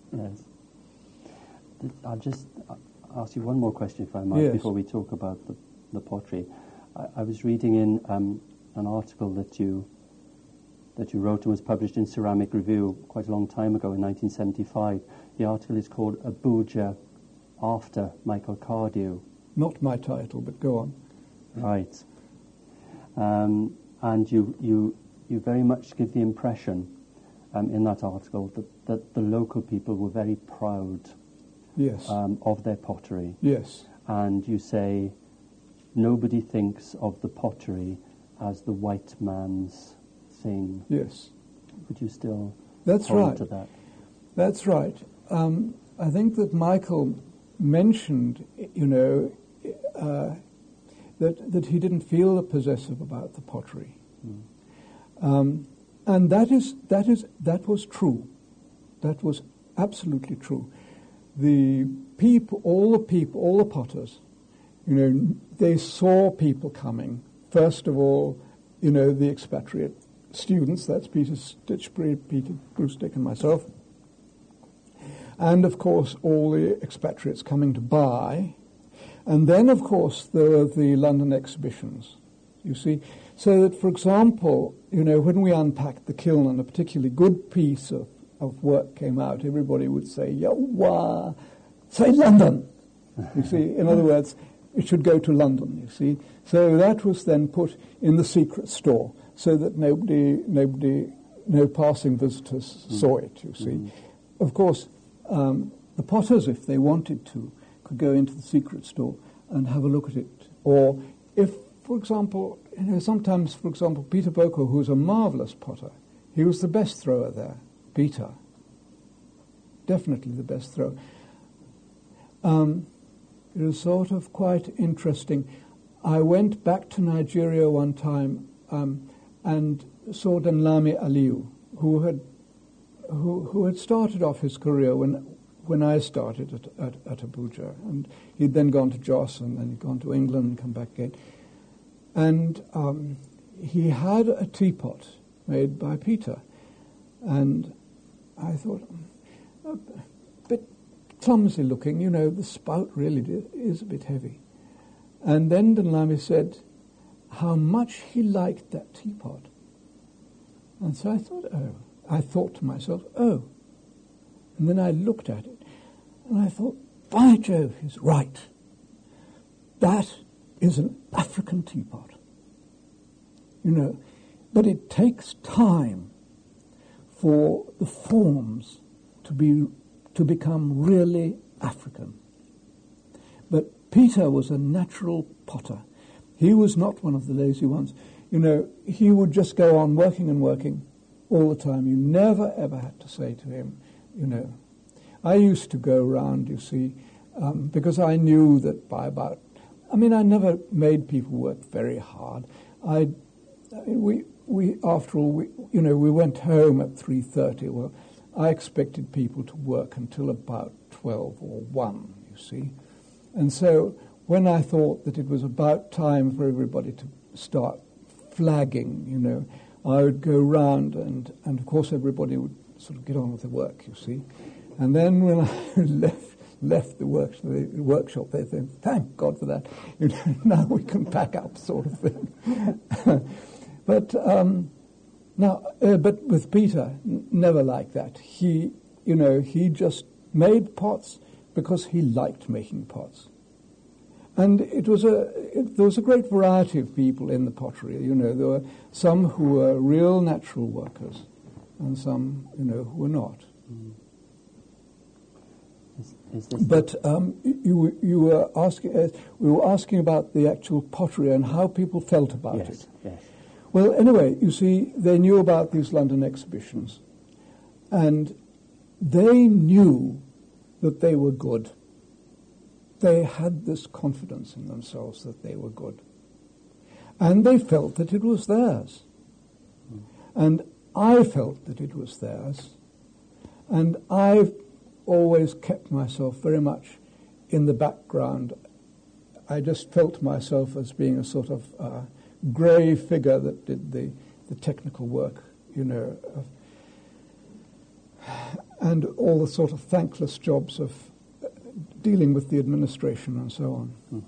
Yes. I'll just ask you one more question, if I might, Yes. before we talk about the pottery. I was reading in an article that you wrote and was published in Ceramic Review quite a long time ago, in 1975. The article is called Abuja After Michael Cardew. Not my title, but go on. Right. And you very much give the impression in that article that the local people were very proud Yes. of their pottery. Yes. And you say nobody thinks of the pottery as the white man's thing. Yes. Would you still That's hold right. to that? That's right. I think that Michael mentioned, that he didn't feel possessive about the pottery, and that was true. That was absolutely true. All the potters, they saw people coming. First of all, the expatriate students. That's Peter Stitchbury, Peter Brewstick, and myself. And, of course, all the expatriates coming to buy. And then, of course, there were the London exhibitions, you see. So that, for example, when we unpacked the kiln and a particularly good piece of work came out, everybody would say, "Yawa, say London." You see, in other words, it should go to London, you see. So that was then put in the secret store so that no passing visitors saw it, you see. Of course, the potters, if they wanted to, could go into the secret store and have a look at it. Or if, for example, sometimes, for example, Peter Boko, who was a marvellous potter, he was the best thrower there. Peter. Definitely the best thrower. It was sort of quite interesting. I went back to Nigeria one time and saw Danlami Aliyu, who had started off his career when I started at Abuja, and he'd then gone to Jos, and then he'd gone to England and come back again. And he had a teapot made by Peter, and I thought, a bit clumsy looking, the spout really is a bit heavy. And then Danlami said how much he liked that teapot. And so I thought to myself, oh. And then I looked at it, and I thought, by Jove, he's right. That is an African teapot. But it takes time for the forms to become really African. But Peter was a natural potter. He was not one of the lazy ones. He would just go on working and working all the time. You never, ever had to say to him, I used to go around, you see, because I knew that I never made people work very hard. After all, we went home at 3:30. Well, I expected people to work until about 12 or 1, you see. And so when I thought that it was about time for everybody to start flagging, I would go round and of course everybody would sort of get on with the work, you see. And then when I left the workshop, they said, thank God for that. Now we can pack up, sort of thing. But with Peter, never like that. He just made pots because he liked making pots. And there was a great variety of people in the pottery. There were some who were real natural workers, and some, who were not. But you were asking. We were asking about the actual pottery and how people felt about it. Yes. Well, anyway, you see, they knew about these London exhibitions, and they knew that they were good. They had this confidence in themselves that they were good. And they felt that it was theirs. And I felt that it was theirs. And I've always kept myself very much in the background. I just felt myself as being a sort of grey figure that did the technical work, and all the sort of thankless jobs of dealing with the administration and so on.